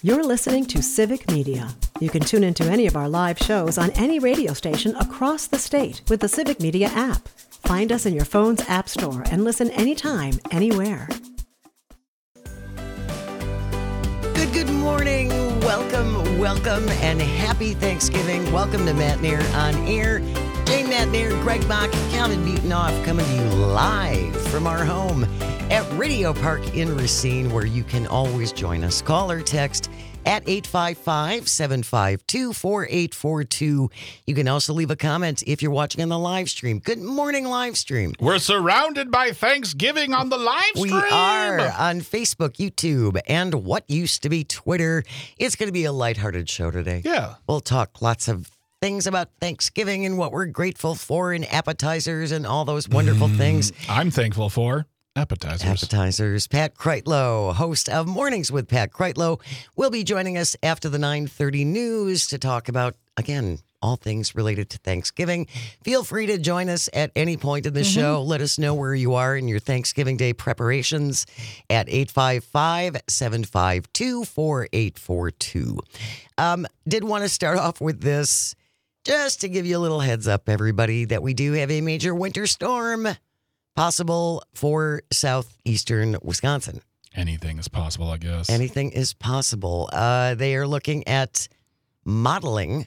You're listening to Civic Media. You can tune into any of our live shows on any radio station across the state with the Civic Media app. Find us in your phone's app store and listen anytime, anywhere. Good morning. Welcome, and happy Thanksgiving. Welcome to Matt Nair on Air. Jane Matt Nair, Greg Bach, Calvin Butonoff coming to you live from our home at Radio Park in Racine, where you can always join us. Call or text at 855-752-4842. You can also leave a comment if you're watching on the live stream. Good morning, live stream. We're surrounded by Thanksgiving on the live stream. We are on Facebook, YouTube, and what used to be Twitter. It's going to be a lighthearted show today. Yeah. We'll talk lots of things about Thanksgiving and what we're grateful for, and appetizers and all those wonderful things. I'm thankful for appetizers. Pat Kreitlow, host of Mornings with Pat Kreitlow, will be joining us after the 9:30 news to talk about, again, all things related to Thanksgiving. Feel free to join us at any point in the show. Let us know where you are in your Thanksgiving Day preparations at 855-752-4842. Did want to start off with this just to give you a little heads up, everybody, that we do have a major winter storm possible for southeastern Wisconsin. Anything is possible, I guess. Anything is possible. They are looking at modeling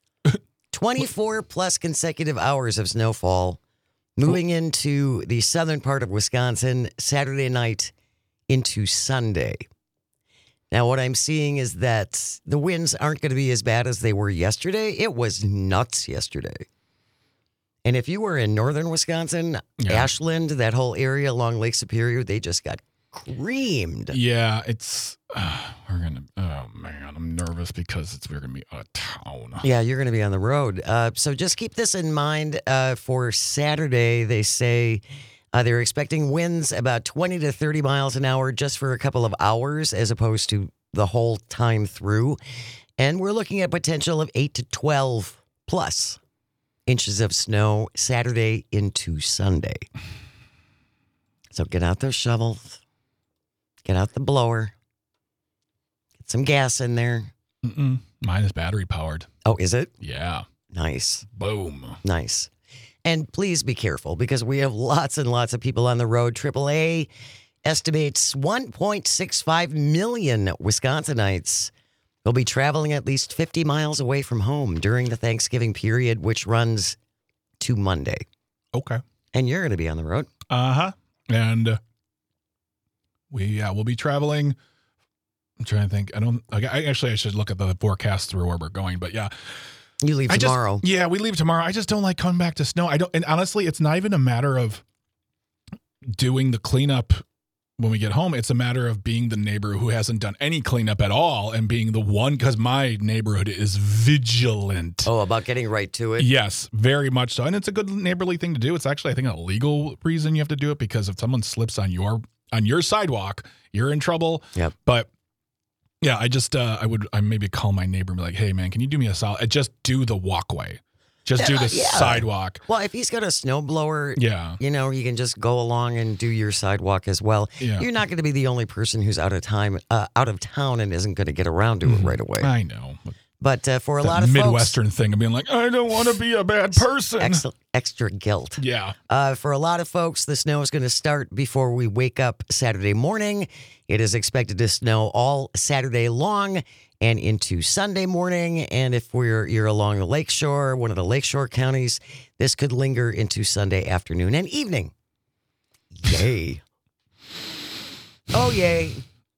24 plus consecutive hours of snowfall moving into the southern part of Wisconsin Saturday night into Sunday. Now, what I'm seeing is that the winds aren't going to be as bad as they were yesterday. It was nuts yesterday. And if you were in northern Wisconsin, Ashland, that whole area along Lake Superior, they just got creamed. Yeah, it's, oh man, I'm nervous because we're going to be out of town. Yeah, you're going to be on the road. So just keep this in mind for Saturday. They say they're expecting winds about 20 to 30 miles an hour just for a couple of hours as opposed to the whole time through. And we're looking at potential of 8 to 12 plus inches of snow Saturday into Sunday. So get out those shovels. Get out the blower. Get some gas in there. Mine is battery powered. Oh, is it? Yeah. Nice. Boom. Nice. And please be careful because we have lots and lots of people on the road. AAA estimates 1.65 million Wisconsinites will be traveling at least 50 miles away from home during the Thanksgiving period, which runs to Monday. Okay. And you're going to be on the road. Uh-huh. And we'll be traveling. I'm trying to think. I should look at the forecast through where we're going, but yeah. You leave tomorrow. We leave tomorrow. I just don't like coming back to snow. And honestly, it's not even a matter of doing the cleanup when we get home. It's a matter of being the neighbor who hasn't done any cleanup at all and being the one, because my neighborhood is vigilant. Oh, about getting right to it? Yes, very much so. And it's a good neighborly thing to do. It's actually, I think, a legal reason you have to do it, because if someone slips on your sidewalk, you're in trouble. Yep. But yeah, I maybe call my neighbor and be like, hey man, can you do me a solid? Just do the walkway. Just do the sidewalk. Well, if he's got a snowblower, you can just go along and do your sidewalk as well. Yeah. You're not going to be the only person who's out of town and isn't going to get around to it right away. I know. But for a lot of Midwestern folks, thing of being like, I don't want to be a bad person. Extra guilt. Yeah. For a lot of folks, the snow is going to start before we wake up Saturday morning. It is expected to snow all Saturday long and into Sunday morning. And if you're along the lakeshore, one of the lakeshore counties, this could linger into Sunday afternoon and evening. Yay. Oh, yay.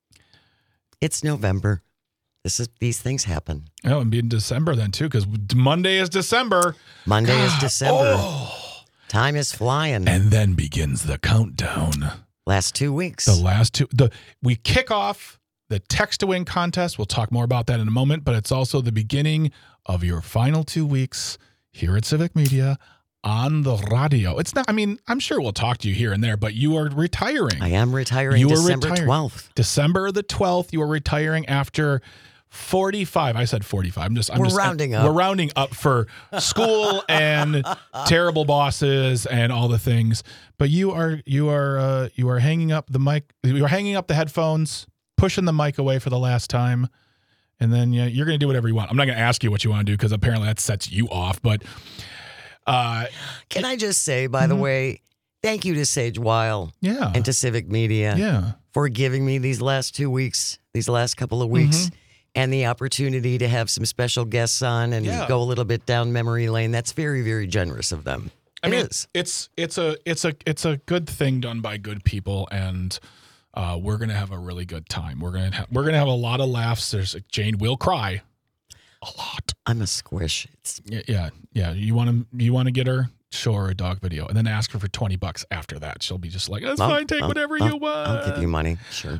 It's November. These things happen. Oh, and be in December then, too, because Monday is December. Monday is December. Time is flying. And then begins the countdown. Last 2 weeks. We kick off the Text to Win contest. We'll talk more about that in a moment, but it's also the beginning of your final 2 weeks here at Civic Media on the radio. It's not, I'm sure we'll talk to you here and there, but you are retiring. I am retiring December 12th. December the 12th, you are retiring after 45. I said 45. We're rounding up. We're rounding up for school and terrible bosses and all the things. But you are hanging up the mic. You are hanging up the headphones, pushing the mic away for the last time. And then you're going to do whatever you want. I'm not going to ask you what you want to do because apparently that sets you off. But can I just say, by the way, thank you to Sage Weil and to Civic Media for giving me these last 2 weeks, these last couple of weeks, and the opportunity to have some special guests on and go a little bit down memory lane. That's very, very generous of them. I mean, it's a good thing done by good people, and we're gonna have a really good time. We're gonna have a lot of laughs. Jane will cry a lot. I'm a squish. Yeah. You want to get her? Show her a dog video, and then ask her for $20 after that. She'll be just like, "That's fine. Take whatever you want." I'll give you money, sure.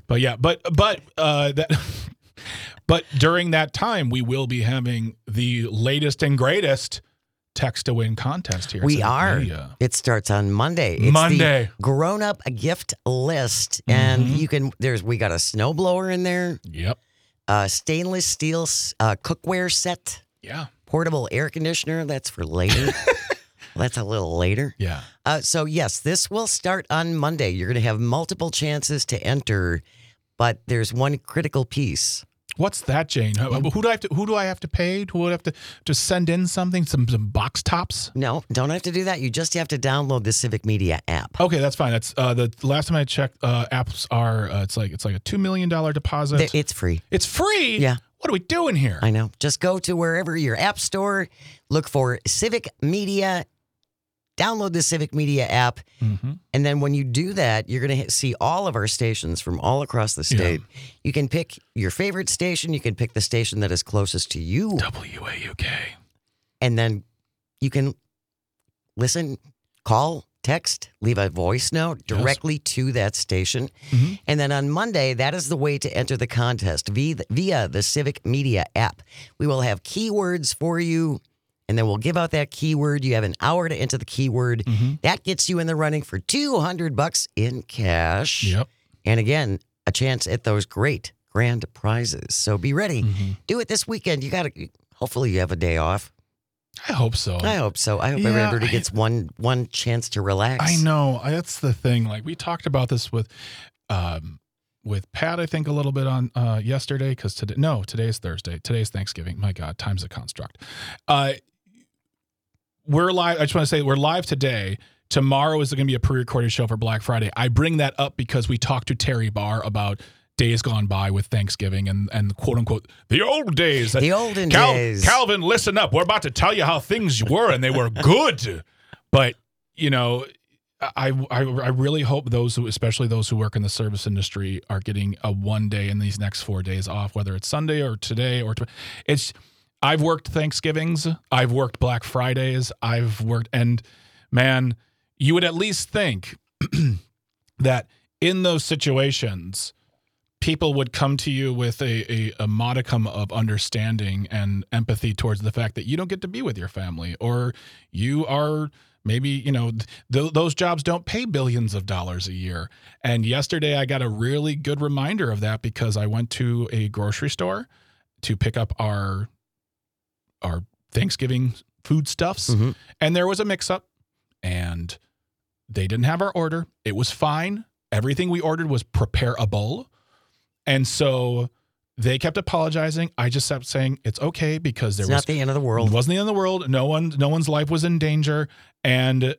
But during that time, we will be having the latest and greatest text to win contest here. We are. It starts on Monday. It's the grown-up gift list, and we got a snowblower in there. Yep. Stainless steel cookware set. Yeah. Portable air conditioner. That's for later. That's a little later. Yeah. So yes, this will start on Monday. You're going to have multiple chances to enter, but there's one critical piece. What's that, Jane? Who do I have to pay? Who would I have to send in something? Some box tops? No, don't have to do that. You just have to download the Civic Media app. Okay, that's fine. That's the last time I checked. Apps are it's like a $2 million deposit. It's free. It's free. Yeah. What are we doing here? I know. Just go to wherever your app store, look for Civic Media. Download the Civic Media app, and then when you do that, you're going to see all of our stations from all across the state. Yeah. You can pick your favorite station. You can pick the station that is closest to you. WAUK. And then you can listen, call, text, leave a voice note directly to that station. And then on Monday, that is the way to enter the contest via the Civic Media app. We will have keywords for you. And then we'll give out that keyword. You have an hour to enter the keyword. That gets you in the running for $200 in cash. Yep. And again, a chance at those great grand prizes. So be ready. Do it this weekend. Hopefully you have a day off. I hope so. I hope everybody gets one chance to relax. I know. That's the thing. Like we talked about this with Pat, I think a little bit on yesterday, because today's Thursday. Today's Thanksgiving. My God, time's a construct. We're live. I just want to say we're live today. Tomorrow is going to be a pre-recorded show for Black Friday. I bring that up because we talked to Terry Barr about days gone by with Thanksgiving and quote unquote the old days. The olden days. Calvin, listen up. We're about to tell you how things were, and they were good. But I really hope especially those who work in the service industry, are getting a one day in these next 4 days off, whether it's Sunday or today or I've worked Thanksgivings, I've worked Black Fridays, and man, you would at least think that in those situations, people would come to you with a modicum of understanding and empathy towards the fact that you don't get to be with your family, or you are. Maybe, those jobs don't pay billions of dollars a year. And yesterday I got a really good reminder of that because I went to a grocery store to pick up our Thanksgiving foodstuffs. And there was a mix-up, and they didn't have our order. It was fine. Everything we ordered was preparable. And so they kept apologizing. I just kept saying it's okay because it's not the end of the world. It wasn't the end of the world. No one's life was in danger. And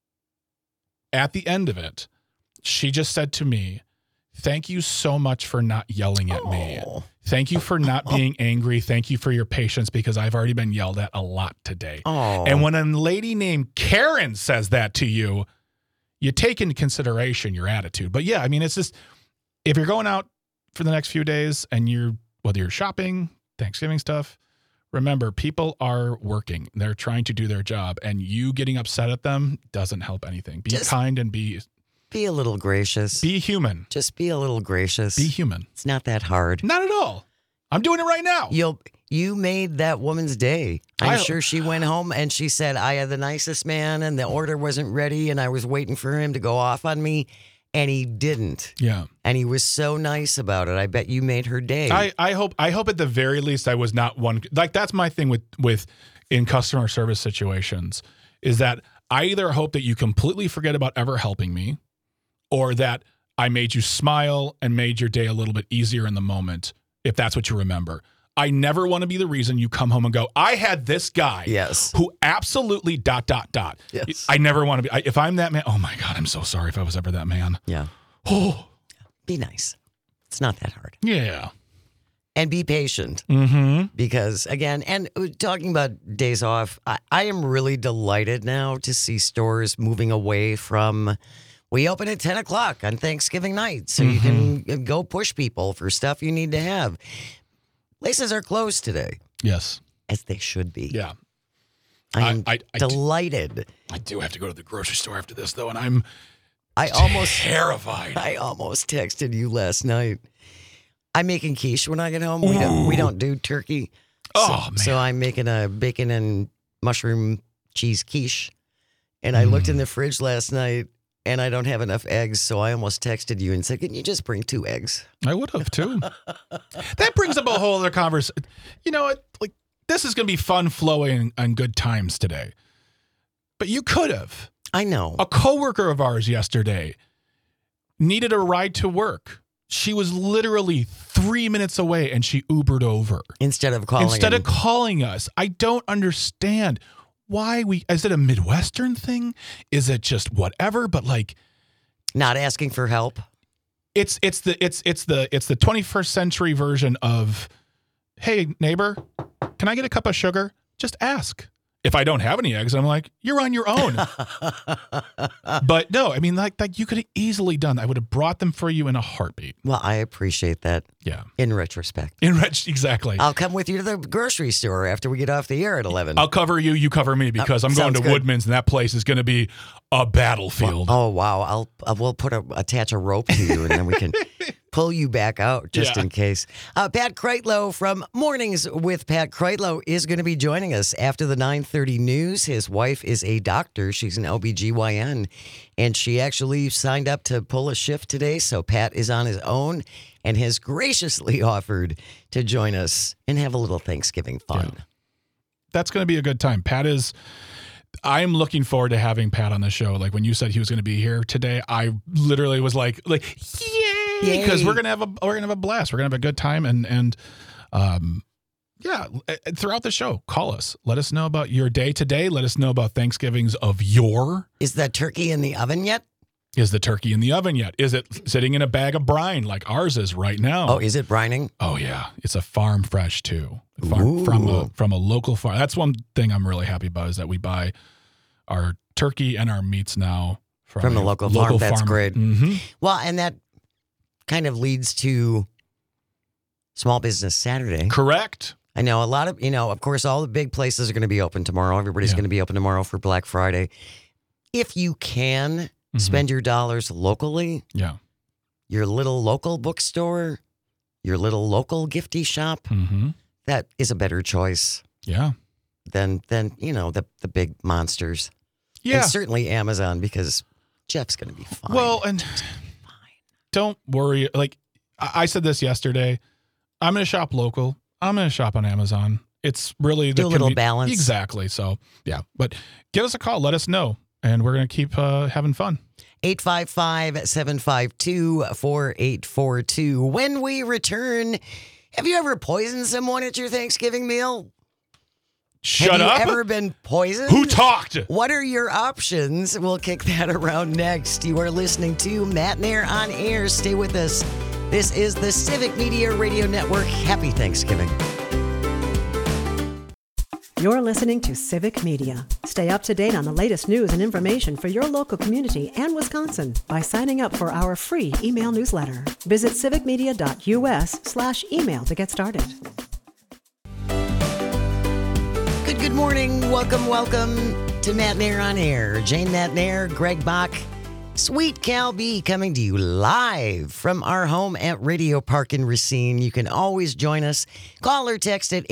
at the end of it, she just said to me, "Thank you so much for not yelling at me. Thank you for not being angry. Thank you for your patience because I've already been yelled at a lot today." And when a lady named Karen says that to you, you take into consideration your attitude. But yeah, I mean, it's just, if you're going out for the next few days and whether you're shopping, Thanksgiving stuff, remember, people are working. They're trying to do their job, and you getting upset at them doesn't help anything. Be kind and be a little gracious. Be human. Just be a little gracious. Be human. It's not that hard. Not at all. I'm doing it right now. You made that woman's day. I'm sure she went home and she said, "I had the nicest man and the order wasn't ready and I was waiting for him to go off on me." And he didn't. Yeah. And he was so nice about it. I bet you made her day. I hope at the very least I was not one. Like, that's my thing with in customer service situations, is that I either hope that you completely forget about ever helping me, or that I made you smile and made your day a little bit easier in the moment, if that's what you remember. I never want to be the reason you come home and go, I had this guy Yes. who absolutely ... Yes. I never want to be. If I'm that man, oh my God, I'm so sorry if I was ever that man. Yeah. Oh, Be nice. It's not that hard. yeah. And be patient. Mm-hmm. Because, again, and talking about days off, I am really delighted now to see stores moving away from, we open at 10 o'clock on Thanksgiving night, so you can go push people for stuff you need to have. Places are closed today, Yes. as they should be. Yeah. I'm I delighted. I do have to go to the grocery store after this, though, and I'm I almost terrified. I almost texted you last night. I'm making quiche when I get home. We don't do turkey. Oh, man. So I'm making a bacon and mushroom cheese quiche. And I looked in the fridge last night and I don't have enough eggs. So I almost texted you and said, can you just bring 2 eggs? I would have, too. That brings up a whole other conversation. You know what? Like, this is going to be fun, flowing, and good times today. But you could have. I know. A coworker of ours yesterday needed a ride to work. She was literally 3 minutes away and she Ubered over. Instead of calling us. I don't understand why is it a Midwestern thing? Is it just whatever? But like, not asking for help. it's the 21st century version of, hey neighbor, can I get a cup of sugar? Just ask. If I don't have any eggs, I'm like, you're on your own. But no, I mean, like you could have easily done. I would have brought them for you in a heartbeat. Well, I appreciate that. Yeah. In retrospect. Exactly. I'll come with you to the grocery store after we get off the air at 11. I'll cover you, you cover me, because I'm going to good. Woodman's, and that place is going to be a battlefield. Oh, wow. We'll attach a rope to you and then we can pull you back out just in case. Pat Kreitlow from Mornings with Pat Kreitlow is going to be joining us after the 9:30 news. His wife is a doctor. She's an OBGYN, and she actually signed up to pull a shift today. So Pat is on his own and has graciously offered to join us and have a little Thanksgiving fun. Yeah. That's going to be a good time. I'm looking forward to having Pat on the show. Like when you said he was going to be here today, I literally was like, yay, because we're gonna have a blast. We're gonna have a good time, and throughout the show, call us. Let us know about your day today. Let us know about Thanksgivings of yore. Is that turkey in the oven yet? Is the turkey in the oven yet? Is it sitting in a bag of brine like ours is right now? Oh, is it brining? Oh yeah, it's a farm fresh too. From a local farm. That's one thing I'm really happy about, is that we buy our turkey and our meats now from the local farm. That's farmer. great. Mm-hmm. Well, and that kind of leads to Small Business Saturday. Correct. I know a lot of, of course, all the big places are going to be open tomorrow. Everybody's going to be open tomorrow for Black Friday. If you can spend your dollars locally, your little local bookstore, your little local gifty shop, that is a better choice. Yeah. Than the big monsters. Yeah. And certainly Amazon, because Jeff's going to be fine. Well, and don't worry. Like I said this yesterday, I'm going to shop local. I'm going to shop on Amazon. It's really do a little balance. Exactly. So yeah, but give us a call. Let us know. And we're going to keep having fun. 855-752-4842. When we return, have you ever poisoned someone at your Thanksgiving meal? Shut up. Have you ever been poisoned? Who talked? What are your options? We'll kick that around next. You are listening to Matt Nair on Air. Stay with us. This is the Civic Media Radio Network. Happy Thanksgiving. You're listening to Civic Media. Stay up to date on the latest news and information for your local community and Wisconsin by signing up for our free email newsletter. Visit civicmedia.us/email to get started. Good morning. Welcome to Matt Nair on Air. Jane Matt Nair, Greg Bach, Sweet Cal B coming to you live from our home at Radio Park in Racine. You can always join us. Call or text at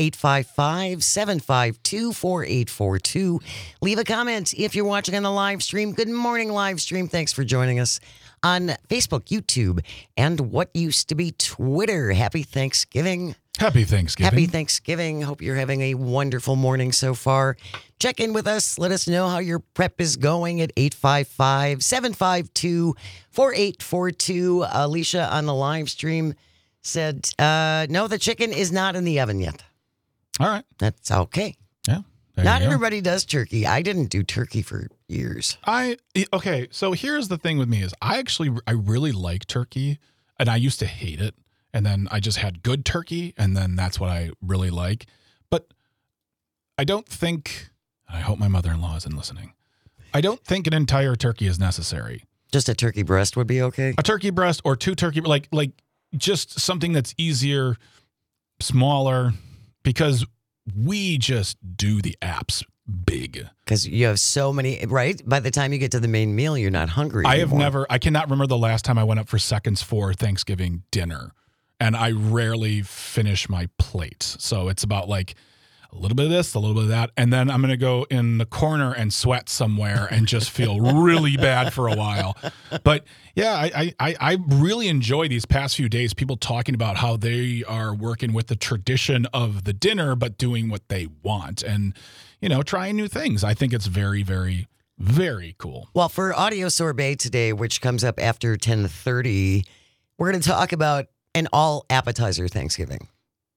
855-752-4842. Leave a comment if you're watching on the live stream. Good morning, live stream. Thanks for joining us on Facebook, YouTube, and what used to be Twitter. Happy Thanksgiving. Happy Thanksgiving. Happy Thanksgiving. Hope you're having a wonderful morning so far. Check in with us. Let us know how your prep is going at 855-752-4842. Alicia on the live stream said, no, the chicken is not in the oven yet. All right. That's okay. Yeah. There Not you go. everybody does turkey. I didn't do turkey for years. Okay, so here's the thing with me is I really like turkey, and I used to hate it, and then I just had good turkey, and then that's what I really like. But I don't think, I hope my mother-in-law isn't listening, I don't think an entire turkey is necessary. Just a turkey breast would be okay. A turkey breast or 2 turkey, like just something that's easier, smaller, because we just do the apps big. Because you have so many, right? By the time you get to the main meal, you're not hungry anymore. I cannot remember the last time I went up for seconds for Thanksgiving dinner. And I rarely finish my plate. So it's about like a little bit of this, a little bit of that. And then I'm going to go in the corner and sweat somewhere and just feel really bad for a while. But yeah, I really enjoy these past few days, people talking about how they are working with the tradition of the dinner, but doing what they want and, trying new things. I think it's very, very, very cool. Well, for Audio Sorbet today, which comes up after 10:30, we're going to talk about an all appetizer Thanksgiving.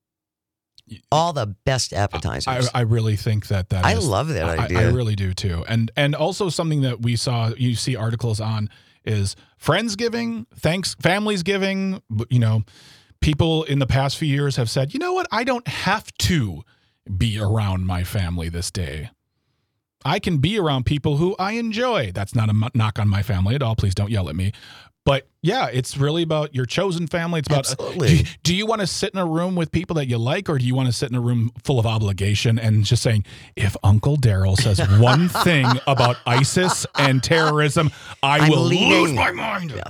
All the best appetizers. I really think that I love that idea. I really do too. And also something that you see articles on is Friendsgiving, Families Giving. People in the past few years have said, you know what? I don't have to be around my family this day. I can be around people who I enjoy. That's not a knock on my family at all. Please don't yell at me. But yeah, it's really about your chosen family. It's about, do you want to sit in a room with people that you like, or do you want to sit in a room full of obligation and just saying, if Uncle Daryl says one thing about ISIS and terrorism, I will lose my mind. Yeah.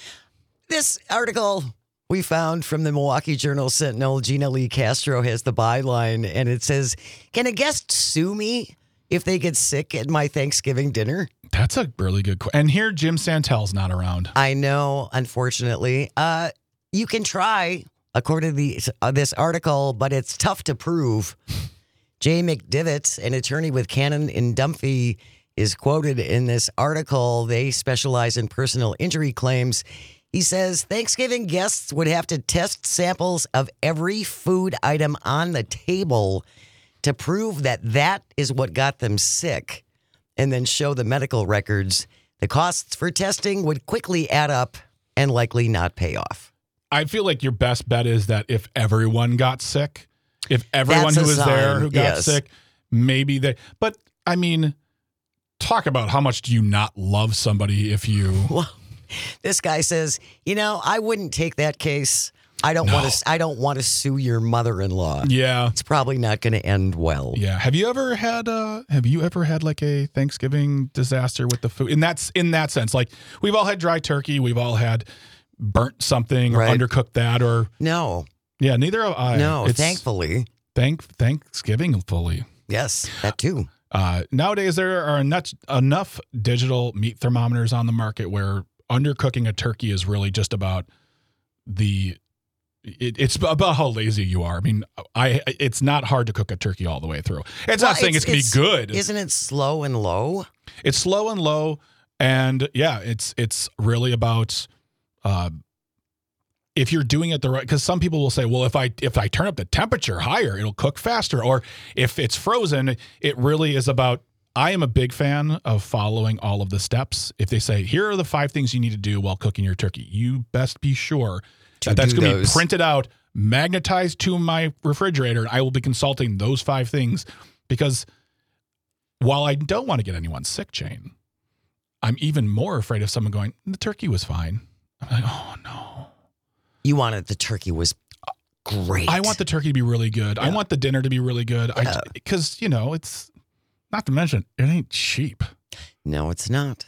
This article we found from the Milwaukee Journal-Sentinel, Gina Lee Castro has the byline, and it says, can a guest sue me if they get sick at my Thanksgiving dinner? That's a really good question. And here, Jim Santel's not around. I know, unfortunately. You can try, according to this article, but it's tough to prove. Jay McDivitt, an attorney with Cannon in Dunphy, is quoted in this article. They specialize in personal injury claims. He says Thanksgiving guests would have to test samples of every food item on the table to prove that is what got them sick, and then show the medical records. The costs for testing would quickly add up and likely not pay off. I feel like your best bet is that if everyone got sick, if everyone who was there who got sick, maybe they... But, I mean, talk about how much do you not love somebody if you... Well, this guy says, I woun't take that case. I don't want to sue your mother-in-law. Yeah. It's probably not going to end well. Yeah. Have you ever had like a Thanksgiving disaster with the food? In that sense, like we've all had dry turkey, we've all had burnt something or undercooked that or no. Yeah, neither have I. No, thankfully. Thanksgiving fully. Yes, that too. Nowadays there are enough digital meat thermometers on the market where undercooking a turkey is really just about it's about how lazy you are. I mean, it's not hard to cook a turkey all the way through. It's not saying it's going to be good. Isn't it slow and low? It's slow and low, and yeah, it's really about if you're doing it the right. Because some people will say, well, if I turn up the temperature higher, it'll cook faster. Or if it's frozen, it really is about. I am a big fan of following all of the steps. If they say, here are the 5 things you need to do while cooking your turkey, you best be sure that's going to be printed out, magnetized to my refrigerator, and I will be consulting those 5 things because while I don't want to get anyone sick, Jane, I'm even more afraid of someone going, the turkey was fine. I'm like, oh, no. You wanted the turkey was great. I want the turkey to be really good. Yeah. I want the dinner to be really good because, it's not to mention, it ain't cheap. No, it's not.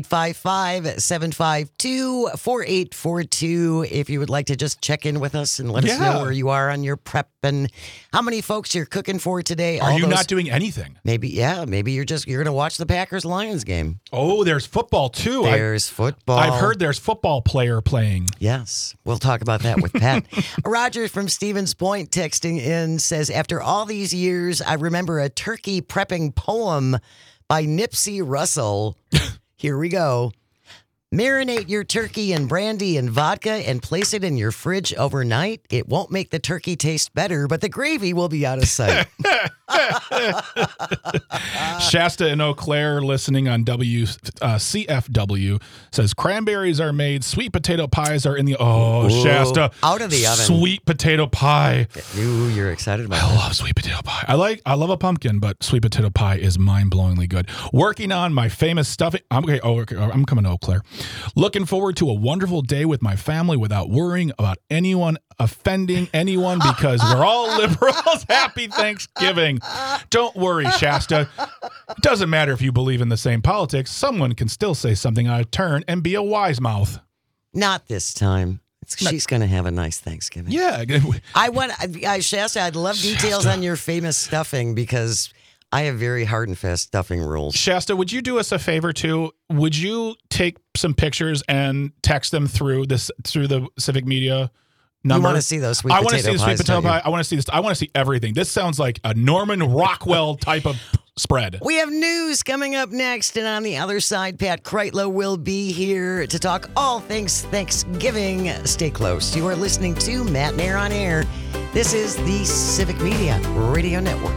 855-752-4842 if you would like to just check in with us and let us know where you are on your prep and how many folks you're cooking for today. Are you not doing anything? Maybe you're going to watch the Packers-Lions game. Oh, there's football too. There's football. I've heard there's football player playing. Yes, we'll talk about that with Pat. Roger from Stevens Point texting in says, after all these years, I remember a turkey prepping poem by Nipsey Russell. Here we go. Marinate your turkey in brandy and vodka and place it in your fridge overnight. It won't make the turkey taste better, but the gravy will be out of sight. Shasta in Eau Claire, listening on CFW, says cranberries are made, sweet potato pies are in the... Ooh, Shasta. out of the oven. Sweet potato pie. You're excited about I that. love sweet potato pie. I love a pumpkin, but sweet potato pie is mind-blowingly good. Working on my famous stuffing. I'm coming to Eau Claire. Looking forward to a wonderful day with my family without worrying about anyone offending anyone because we're all liberals. Happy Thanksgiving. Don't worry, Shasta. It doesn't matter if you believe in the same politics. Someone can still say something out of turn and be a wise mouth. Not this time. She's going to have a nice Thanksgiving. Yeah. Shasta, I'd love details on your famous stuffing because I have very hard and fast stuffing rules. Shasta, would you do us a favor too? Would you take some pictures and text them through the Civic Media number? You want to see those sweet potato pies? I want to see the sweet potato pie. I want to see this. I want to see everything. This sounds like a Norman Rockwell type of spread. We have news coming up next, and on the other side, Pat Kreitlow will be here to talk all things Thanksgiving. Stay close. You are listening to Matt Nair on Air. This is the Civic Media Radio Network.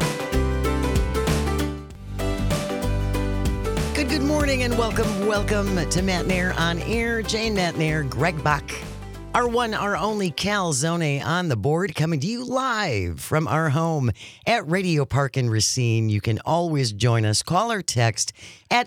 Good morning and welcome to Matt Nair on Air. Jane Matt Nair, Greg Bach, our one, our only Cal Zone on the board, coming to you live from our home at Radio Park in Racine. You can always join us. Call or text at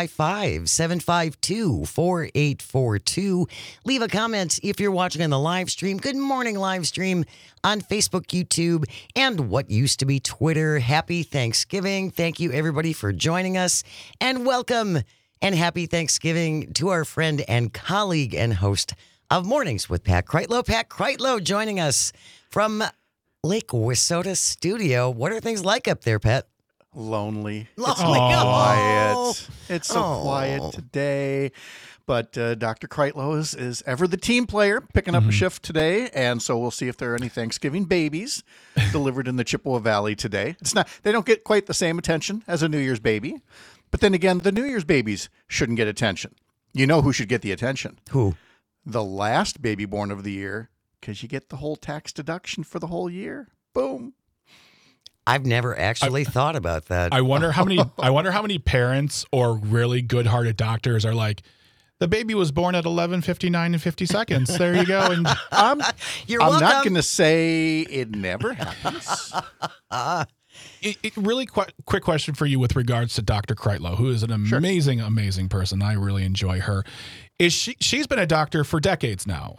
855-752-4842. Leave a comment if you're watching on the live stream. Good morning, live stream on Facebook, YouTube, and what used to be Twitter. Happy Thanksgiving. Thank you, everybody, for joining us. And welcome and happy Thanksgiving to our friend and colleague and host of Mornings with Pat Kreitlow. Pat Kreitlow joining us from Lake Wissota Studio. What are things like up there, Pat? Lonely. Oh, It's my God. quiet. It's so quiet today. But Dr. Kreitlow is ever the team player, picking up a shift today. And so we'll see if there are any Thanksgiving babies delivered in the Chippewa Valley today. They don't get quite the same attention as a New Year's baby. But then again, the New Year's babies shouldn't get attention. You know who should get the attention? Who? The last baby born of the year, because you get the whole tax deduction for the whole year. Boom. I've never actually thought about that. I wonder how many parents or really good-hearted doctors are like, the baby was born at 11:59 and 50 seconds. There you go. And You're I'm welcome. not going to say it never happens. Really quick question for you with regards to Dr. Kreitlow, who is an amazing, amazing person. I really enjoy her. She's been a doctor for decades now.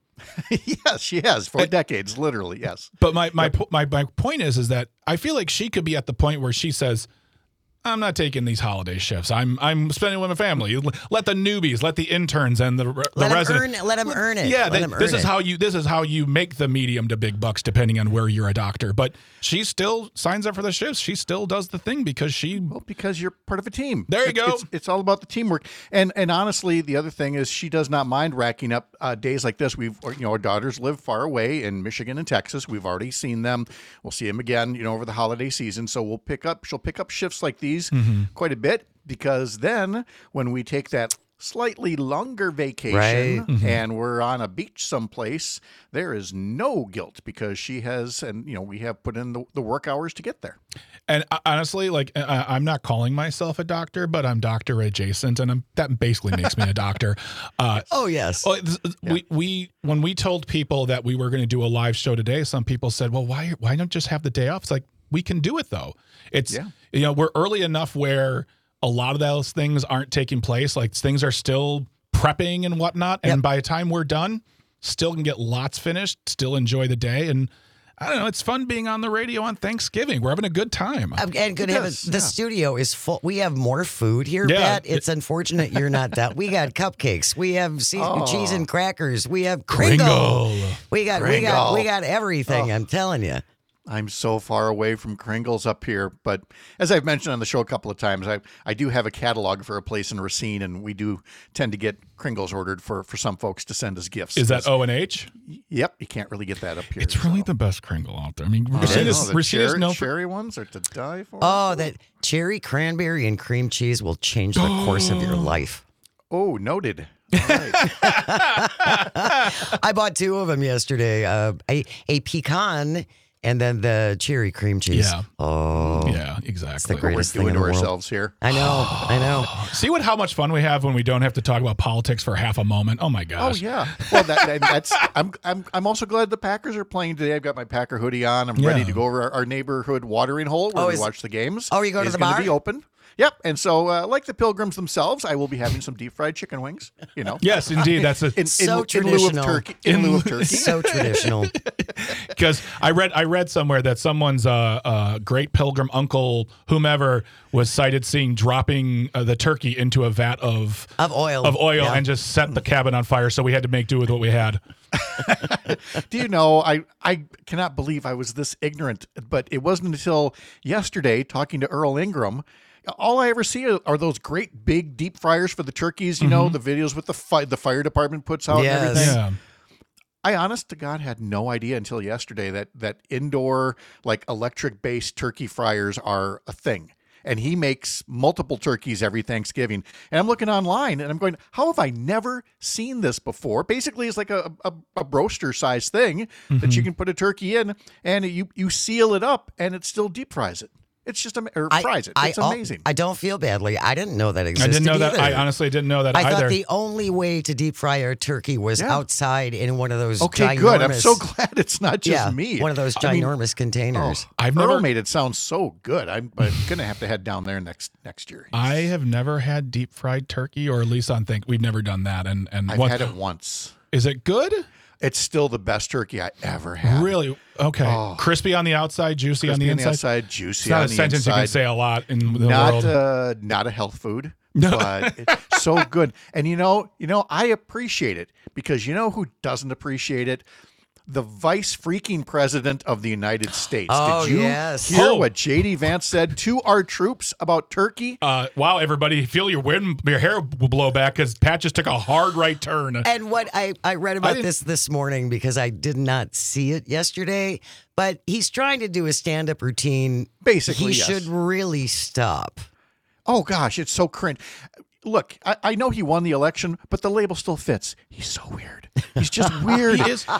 Yes, she has for decades, literally. Yes. But my point is that I feel like she could be at the point where she says, I'm not taking these holiday shifts. I'm spending with my family. Let the newbies, let the interns and the residents. Let them earn it. Yeah, Let them this earn is it. how you make the medium to big bucks, depending on where you're a doctor. But she still signs up for the shifts. She still does the thing because you're part of a team. There you go. It's all about the teamwork. And honestly, the other thing is she does not mind racking up days like this. Our daughters live far away in Michigan and Texas. We've already seen them. We'll see them again, over the holiday season. So she'll pick up shifts like these quite a bit, because then when we take that slightly longer vacation and we're on a beach someplace, there is no guilt because she has, and we have put in the work hours to get there. And honestly, I'm not calling myself a doctor, but I'm doctor adjacent, and that basically makes me a doctor. Oh yes. We when we told people that we were going to do a live show today, some people said, "Well, why not just have the day off?" It's like, we can do it though. It's we're early enough where a lot of those things aren't taking place. Like, things are still prepping and whatnot. And by the time we're done, still can get lots finished, still enjoy the day. And I don't know, it's fun being on the radio on Thanksgiving. We're having a good time. And good heavens, the studio is full. We have more food here, Pat. It's unfortunate you're not that. We got cupcakes. We have cheese and crackers. We have Kringle. We got everything. I'm telling you. I'm so far away from Kringles up here, but as I've mentioned on the show a couple of times, I do have a catalog for a place in Racine, and we do tend to get Kringles ordered for some folks to send as gifts. Is that O&H? Yep, you can't really get that up here. It's really the best Kringle out there. I mean, the cherry ones are to die for. Oh, that cherry, cranberry, and cream cheese will change the course of your life. Oh, noted. I bought 2 of them yesterday. A pecan and then the cherry cream cheese. Yeah. Oh. Yeah, exactly. the greatest We're doing thing in to the world. ourselves here. I know. See how much fun we have when we don't have to talk about politics for half a moment. Oh my Oh gosh. yeah. Well, that's. I'm also glad the Packers are playing today. I've got my Packer hoodie on. I'm ready to go over our neighborhood watering hole where we watch the games. Oh, you go to It's the gonna bar? Be open. Yep. And so, like the Pilgrims themselves, I will be having some deep fried chicken wings. You know. Yes, indeed. That's a So in lieu of traditional. turkey. In lieu of turkey. So traditional. because I read somewhere that someone's great pilgrim uncle, whomever, was cited seeing dropping the turkey into a vat of oil. Yeah. and just set the cabin on fire. So we had to make do with what we had. Do you know, I cannot believe I was this ignorant, but it wasn't until yesterday talking to Earl Ingram. All I ever see are those great big deep fryers for the turkeys, you know, the videos with the fire department puts out Yes. and everything. Yeah. I honest to God had no idea until yesterday that indoor like electric based turkey fryers are a thing. And he makes multiple turkeys every Thanksgiving. And I'm looking online and I'm going, how have I never seen this before? Basically, it's like a broaster size thing that you can put a turkey in and you seal it up and it still deep fries it. It's just fries it. It's amazing. I don't feel badly. I didn't know that I existed. didn't know that. either. I honestly didn't know that I either. thought the only way to deep fry a turkey was outside in one of those Okay, ginormous, good. I'm so glad it's not just me. one of those I mean, ginormous containers. I've Earl never made it sound so good. I'm gonna have to head down there next year. I have never had deep fried turkey, or at least on we've never done that. And I've had it once. Is it good? It's still the best turkey I ever had. Really? Okay. Crispy on the outside, juicy on the Crispy inside. juicy It's not on a the sentence you can inside. say a lot in the world. Not a health food, but it's so good. And you know, I appreciate it because you know who doesn't appreciate it? The vice freaking president of the United States. Oh, Did you yes. hear Oh. what J.D. Vance said to our troops about Turkey? Wow, everybody, feel your hair will blow back because Pat just took a hard right turn. And what I read about this morning because I did not see it yesterday, but he's trying to do a stand-up routine. Basically, he yes. should really stop. Oh, gosh, it's so cringe. Look, I know he won the election, but the label still fits. He's so weird. He's just weird. He is.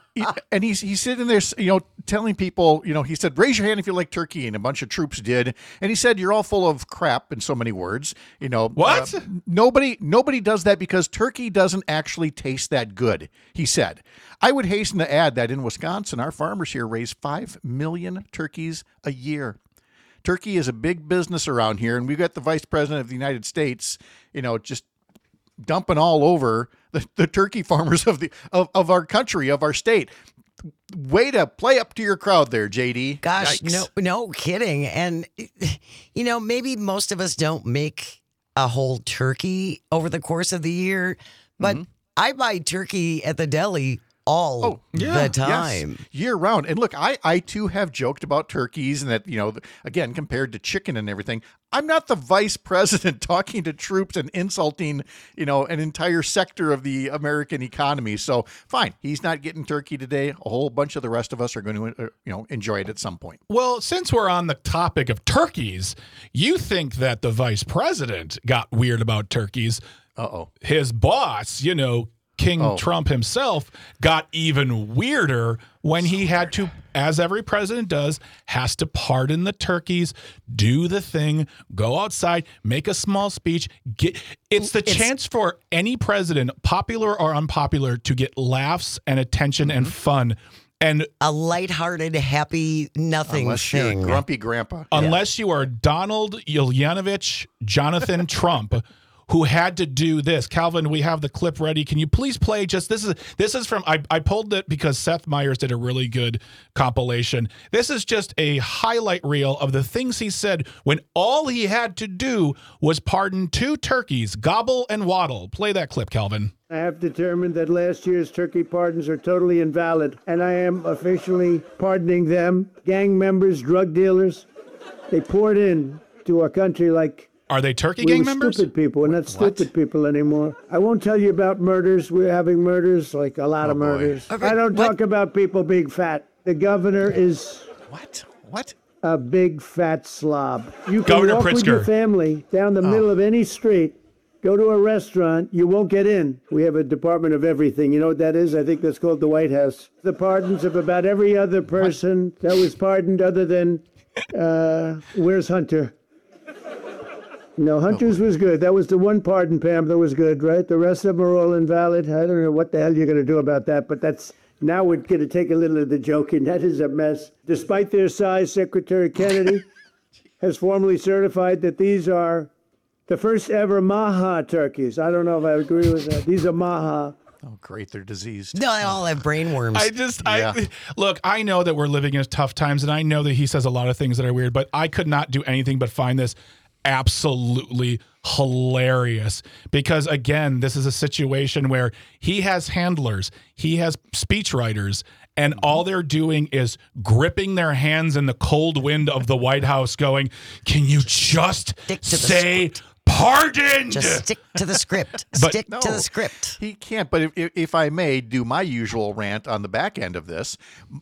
And he's sitting there, telling people, he said, raise your hand if you like turkey. And a bunch of troops did. And he said, you're all full of crap in so many words. What? Nobody does that because turkey doesn't actually taste that good, he said. I would hasten to add that in Wisconsin, our farmers here raise 5 million turkeys a year. Turkey is a big business around here, and we've got the vice president of the United States, just dumping all over the turkey farmers of our country, of our state. Way to play up to your crowd there, JD. Gosh, Yikes. no kidding. And, maybe most of us don't make a whole turkey over the course of the year, but I buy turkey at the deli all the time. Yes, year round. And look, I too have joked about turkeys and that, again, compared to chicken and everything, I'm not the vice president talking to troops and insulting, an entire sector of the American economy. So fine, he's not getting turkey today. A whole bunch of the rest of us are going to, enjoy it at some point. Well, since we're on the topic of turkeys, you think that the vice president got weird about turkeys. Uh-oh. His boss, King Trump himself, got even weirder when he had to, as every president does, has to pardon the turkeys, do the thing, go outside, make a small speech. It's the chance for any president, popular or unpopular, to get laughs and attention and fun. And a lighthearted, happy nothing Unless thing. you're grumpy grandpa. unless you are Donald Yelyanovich Jonathan Trump, who had to do this. Calvin, we have the clip ready. Can you please play this is from, I pulled it because Seth Meyers did a really good compilation. This is just a highlight reel of the things he said when all he had to do was pardon 2 turkeys, Gobble and Waddle. Play that clip, Calvin. I have determined that last year's turkey pardons are totally invalid, and I am officially pardoning them. Gang members, drug dealers, they poured in to our country like Are they turkey we gang were members? stupid people. We're not stupid people anymore. I won't tell you about murders. We're having murders, like a lot of murders. Okay, I don't talk about people being fat. The governor is What? a big fat slob. You can Governor walk with Pritzker. your family down the middle of any street Go to a restaurant, you won't get in. We have a Department of Everything. You know what that is? I think that's called the White House. The pardons of about every other person that was pardoned other than, where's Hunter? No, Hunter's was good. That was the one pardon, Pam, that was good, right? The rest of them are all invalid. I don't know what the hell you're going to do about that, but that's... Now we're going to take a little of the joking. That is a mess. Despite their size, Secretary Kennedy has formally certified that these are the first ever Maha turkeys. I don't know if I agree with that. These are Maha. Oh, great. They're diseased. No, they all have brain worms. Look, I know that we're living in tough times, and I know that he says a lot of things that are weird, but I could not do anything but find this absolutely hilarious, because again, this is a situation where he has handlers, he has speechwriters, and all they're doing is gripping their hands in the cold wind of the White House going, can you just say pardoned? Just stick to the script. Stick to the script. He can't. But if I may do my usual rant on the back end of this,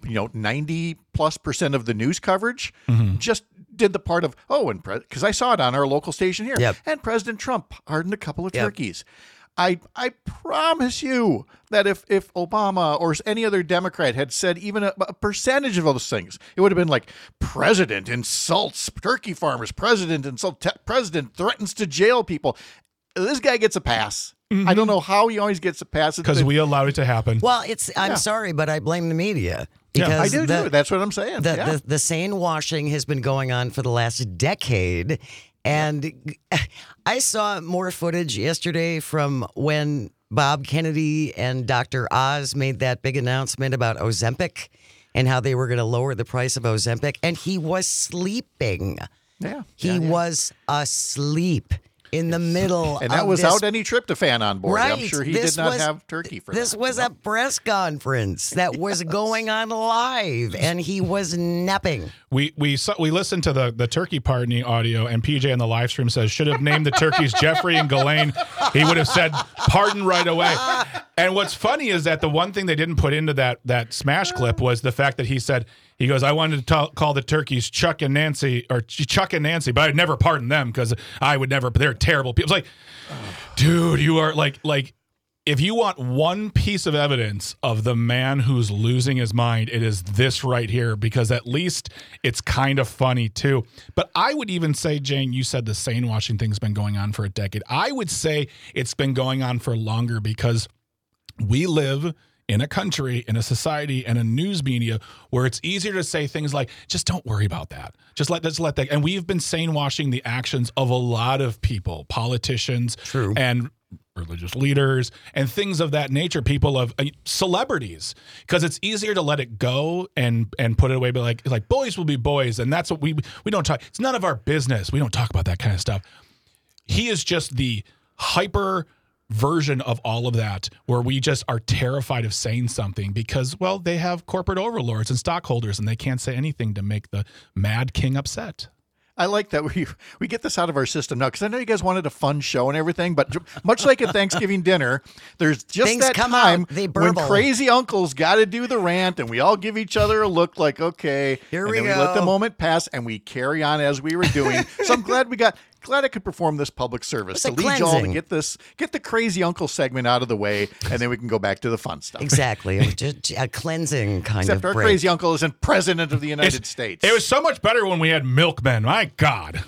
90+% of the news coverage just did the part of, because I saw it on our local station here, and President Trump pardoned a couple of turkeys. I promise you that if Obama or any other Democrat had said even a percentage of those things, it would have been like, President insults turkey farmers, President threatens to jail people. This guy gets a pass. I don't know how he always gets a pass. Because we allowed it to happen. Well, I'm sorry, but I blame the media. Because I do too. That's what I'm saying. The sane washing has been going on for the last decade. And I saw more footage yesterday from when Bob Kennedy and Dr. Oz made that big announcement about Ozempic and how they were going to lower the price of Ozempic. And he was sleeping. He was asleep in the middle and that of was out any tryptophan on board. Right. I'm sure he did not have turkey for this that. This was a press conference that was going on live, and he was napping. We listened to the turkey pardoning audio, and PJ on the live stream says, should have named the turkeys Jeffrey and Ghislaine. He would have said pardon right away. And what's funny is that the one thing they didn't put into that smash clip was the fact that he goes, I wanted to call the turkeys Chuck and Nancy, but I'd never pardon them because I would never, they're terrible people. It's like, dude, you are like, if you want one piece of evidence of the man who's losing his mind, it is this right here, because at least it's kind of funny too. But I would even say, Jane, you said the sane washing thing's been going on for a decade. I would say it's been going on for longer because we live in a country, in a society, and a news media where it's easier to say things like, just don't worry about that. Just let that. And we've been sane washing the actions of a lot of people, politicians, and religious leaders, and things of that nature, people of celebrities, because it's easier to let it go and put it away, but like boys will be boys. And that's what we don't talk. It's none of our business. We don't talk about that kind of stuff. He is just the hyper version of all of that, where we just are terrified of saying something because, well, they have corporate overlords and stockholders and they can't say anything to make the mad king upset. I like that we get this out of our system now, because I know you guys wanted a fun show and everything, but much like at Thanksgiving dinner, there's just things that come time out, when crazy uncle's got to do the rant, and we all give each other a look like, okay, here and we then go. We let the moment pass, and we carry on as we were doing. So I'm glad I could perform this public service to lead y'all to get the crazy uncle segment out of the way, and then we can go back to the fun stuff. Exactly. Just a cleansing kind Except of our break. crazy uncle isn't president of the United States. It was so much better when we had milkmen. My God.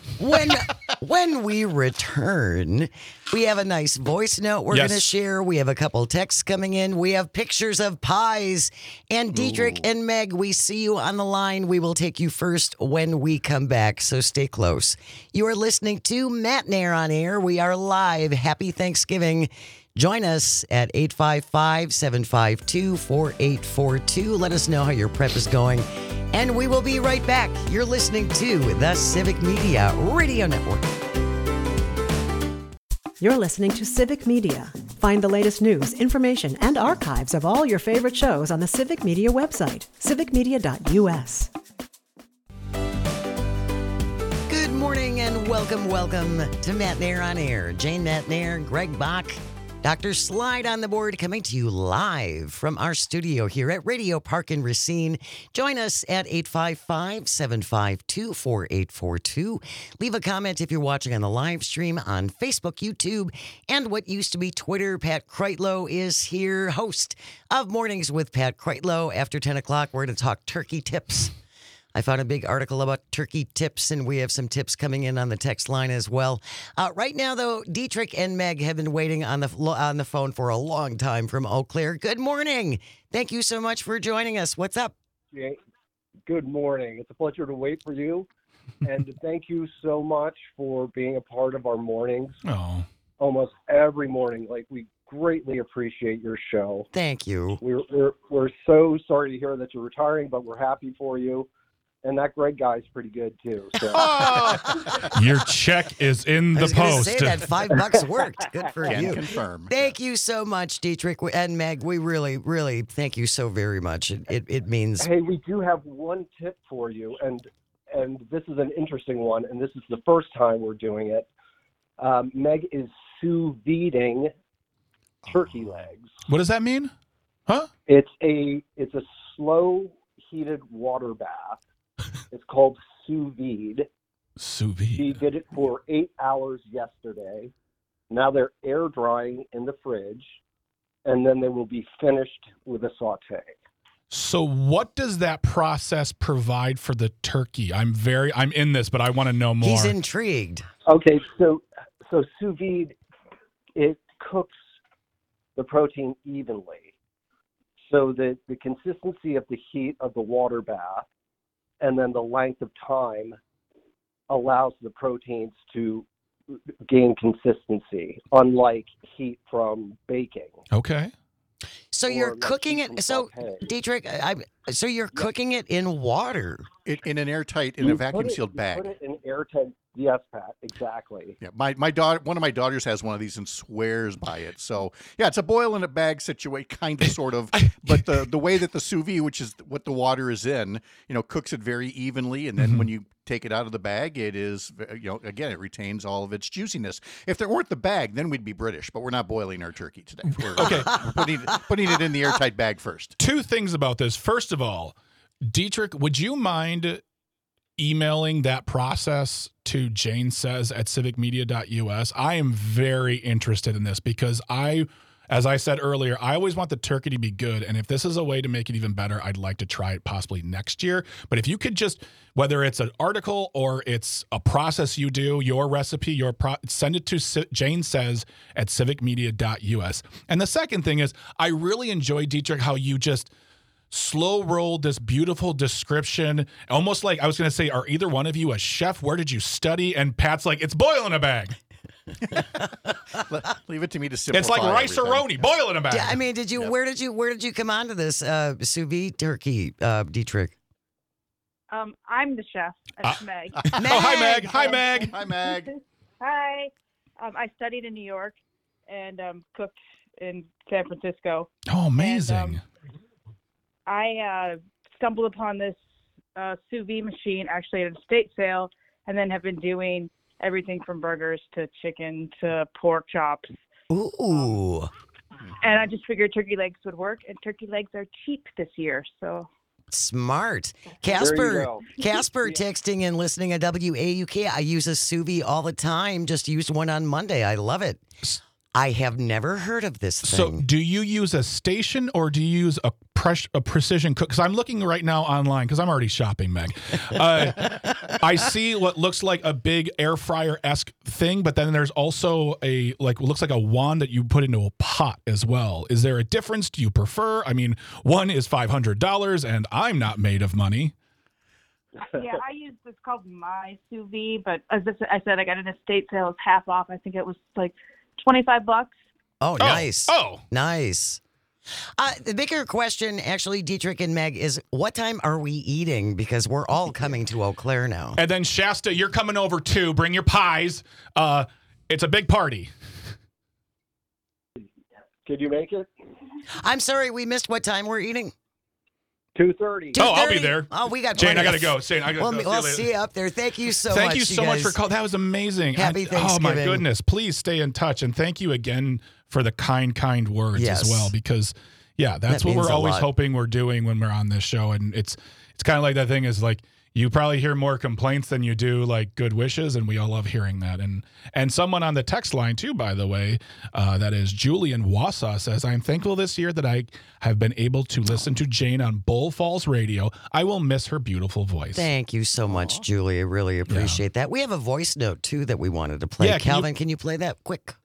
When we return, we have a nice voice note we're going to share. We have a couple texts coming in. We have pictures of pies. And Dietrich and Meg, we see you on the line. We will take you first when we come back, so stay close. You are listening to Matt Nair on Air. We are live. Happy Thanksgiving. Join us at 855-752-4842. Let us know how your prep is going. And we will be right back. You're listening to the Civic Media Radio Network. You're listening to Civic Media. Find the latest news, information, and archives of all your favorite shows on the Civic Media website, civicmedia.us. Good morning and welcome to Matt Nair on Air. Jane Matt Nair, Greg Bach, Dr. Slide on the board, coming to you live from our studio here at Radio Park in Racine. Join us at 855-752-4842. Leave a comment if you're watching on the live stream on Facebook, YouTube, and what used to be Twitter. Pat Kreitlow is here, host of Mornings with Pat Kreitlow. After 10 o'clock, we're going to talk turkey tips. I found a big article about turkey tips, and we have some tips coming in on the text line as well. Right now, though, Dietrich and Meg have been waiting on the phone for a long time from Eau Claire. Good morning. Thank you so much for joining us. What's up? Good morning. It's a pleasure to wait for you, and thank you so much for being a part of our mornings. Oh, Almost every morning. Like, we greatly appreciate your show. Thank you. We're so sorry to hear that you're retiring, but we're happy for you. And that Greg guy's pretty good too. So. your check is in the I was gonna post. say that $5 worked. Good for Can you. confirm. Thank you so much, Dietrich and Meg. We really, really thank you so very much. It means. Hey, we do have one tip for you, and this is an interesting one, and this is the first time we're doing it. Meg is sous videing turkey legs. What does that mean? Huh? It's a slow heated water bath. It's called sous vide. Sous She vide. did it for 8 hours yesterday. Now they're air drying in the fridge, and then they will be finished with a saute. So what does that process provide for the turkey? I'm in this, but I want to know more. He's intrigued. Okay, so sous vide, it cooks the protein evenly. So the consistency of the heat of the water bath and then the length of time allows the proteins to gain consistency, unlike heat from baking. Okay. So Or you're like cooking heat it. from So sauté. Dietrich, so you're cooking it in water. In an airtight, in You a vacuum put it- sealed you bag. Put it in airtight. Yes, Pat, exactly. Yeah, my daughter, one of my daughters has one of these and swears by it. So yeah, it's a boil in a bag situation, kind of, sort of. But the way that the sous vide, which is what the water is in, cooks it very evenly, and then when you take it out of the bag, it is, again, it retains all of its juiciness. If there weren't the bag, then we'd be British. But we're not boiling our turkey today. We're putting it in the airtight bag first. Two things about this. First of all, Dietrich, would you mind emailing that process to Jane Says at civicmedia.us? I am very interested in this because as I said earlier, I always want the turkey to be good. And if this is a way to make it even better, I'd like to try it possibly next year. But if you could just, whether it's an article or it's a process you do, your recipe, send it to Jane Says at civicmedia.us. And the second thing is, I really enjoy, Dietrich, how you just slow rolled this beautiful description, almost like I was going to say, are either one of you a chef? Where did you study? And Pat's like, it's boil in a bag. Leave it to me to simplify. It's like rice-a-roni, boil in a bag. Yeah, I mean, where did you come onto this sous vide turkey, Dietrich? I'm the chef. It's Meg. Oh, hi, Meg. Hi, Meg. Hi, Meg. Hi. I studied in New York and cooked in San Francisco. Oh, amazing. And, I stumbled upon this sous vide machine actually at an estate sale, and then have been doing everything from burgers to chicken to pork chops. Ooh. And I just figured turkey legs would work, and turkey legs are cheap this year, so. Smart. There you Casper go. texting and listening at WAUK. I use a sous vide all the time. Just used one on Monday. I love it. I have never heard of this So thing. do you use a station or do you use a precision cook? Because I'm looking right now online because I'm already shopping, Meg. I see what looks like a big air fryer-esque thing, but then there's also what looks like a wand that you put into a pot as well. Is there a difference? Do you prefer? I mean, one is $500 and I'm not made of money. Yeah, I use this called My Sous Vide, but as I said, I got an estate sale. It's half off. I think it was like $25. Oh, nice. Oh. Nice. The bigger question, actually, Dietrich and Meg, is what time are we eating? Because we're all coming to Eau Claire now. And then Shasta, you're coming over too. Bring your pies. It's a big party. Could you make it? I'm sorry, we missed what time we're eating. 2:30. Oh, I'll be there. Oh, we got Jane, I got to plenty go. Jane, I got to go. We'll see you up there. Thank you so much. Thank you so much for guys. calling. That was amazing. Happy Oh, Thanksgiving. my goodness. Please stay in touch. And thank you again for the kind words Yes. as well, because, yeah, that's That what means we're a always lot. hoping we're doing when we're on this show. And it's kind of like that thing is like, you probably hear more complaints than you do like good wishes, and we all love hearing that. And someone on the text line too, by the way, that is Julian Wausau, says, "I'm thankful this year that I have been able to listen to Jane on Bull Falls Radio. I will miss her beautiful voice." Thank you so much, Julie. I really appreciate that. We have a voice note too that we wanted to play. Yeah, Calvin, can you play that quick?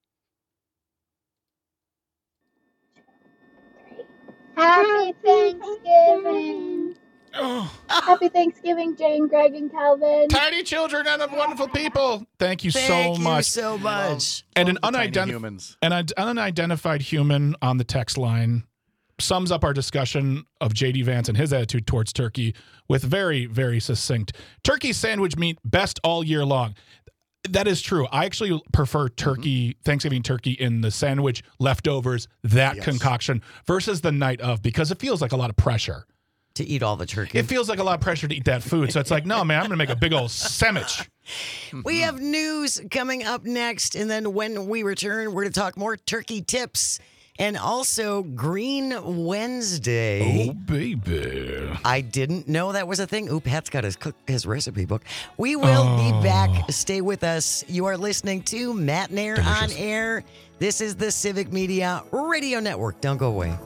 Happy Thanksgiving. Happy Thanksgiving, Jane, Greg, and Calvin. Tiny children and wonderful people. Thank you Thank so you much. so much. And an Tiny humans. unidentified human on the text line sums up our discussion of J.D. Vance and his attitude towards turkey with very, very succinct. Turkey sandwich meat, best all year long. That is true. I actually prefer turkey, Thanksgiving turkey in the sandwich, leftovers, that concoction, versus the night of, because it feels like a lot of pressure. To eat all the turkey. It feels like a lot of pressure to eat that food. So it's like, no, man, I'm going to make a big old sandwich. We have news coming up next. And then when we return, we're going to talk more turkey tips and also Green Wednesday. Oh, baby. I didn't know that was a thing. Ooh, Pat's got his recipe book. We will be back. Stay with us. You are listening to Matt and Air on Air. This is the Civic Media Radio Network. Don't go away.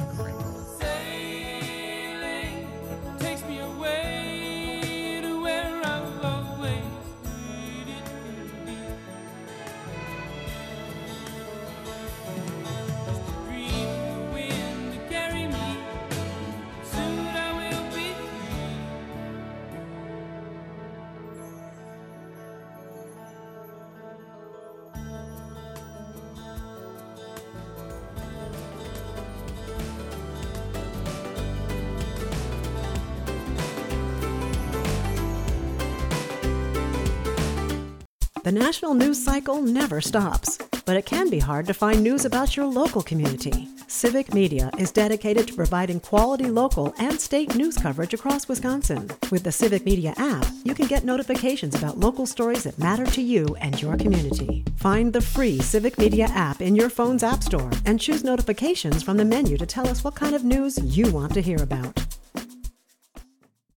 The national news cycle never stops, but it can be hard to find news about your local community. Civic Media is dedicated to providing quality local and state news coverage across Wisconsin. With the Civic Media app, you can get notifications about local stories that matter to you and your community. Find the free Civic Media app in your phone's app store and choose notifications from the menu to tell us what kind of news you want to hear about.